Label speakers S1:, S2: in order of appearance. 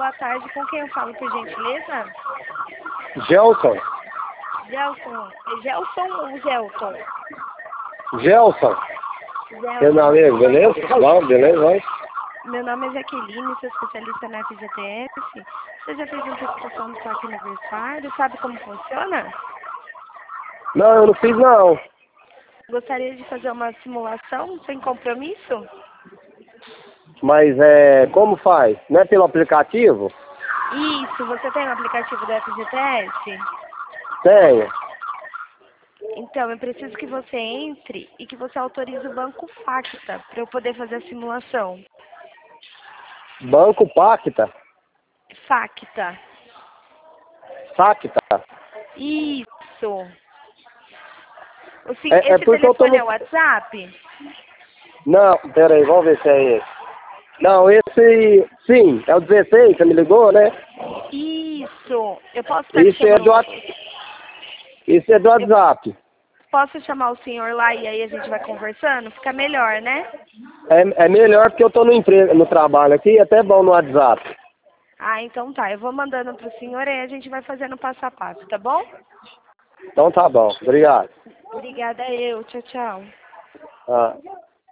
S1: boa tarde. Com quem eu falo, por gentileza?
S2: Gelson.
S1: Gelson. É Gelson ou Gelton?
S2: Gelson. Meu
S1: Gelson.
S2: nome é, beleza? Bom, beleza, vai.
S1: Meu nome é Jaqueline, sou especialista na FGTS. Você já fez antecipação do saque aniversário? Sabe como funciona?
S2: Não, eu não fiz não.
S1: Gostaria de fazer uma simulação sem compromisso?
S2: Mas como faz? Não é pelo aplicativo?
S1: Isso, você tem o aplicativo da FGTS?
S2: Tenho.
S1: Então, eu preciso que você entre e que você autorize o Banco Facta para eu poder fazer a simulação.
S2: Banco Pacta?
S1: Facta.
S2: Sacta?
S1: Isso.
S2: É
S1: Esse
S2: porque eu tô
S1: telefone
S2: no...
S1: é o WhatsApp?
S2: Não, pera aí, vamos ver se é esse. Não, esse... Sim, é o 16, você me ligou, né?
S1: Isso. Eu posso estar te
S2: Isso é
S1: chamando.
S2: Isso é do WhatsApp.
S1: Posso chamar o senhor lá e aí a gente vai conversando? Fica melhor, né?
S2: É melhor porque eu tô no emprego, no trabalho aqui, é até bom no WhatsApp.
S1: Ah, então tá. Eu vou mandando pro senhor e a gente vai fazendo passo a passo, tá bom?
S2: Então tá bom, obrigado.
S1: Obrigada eu. Tchau, tchau.
S2: Ah.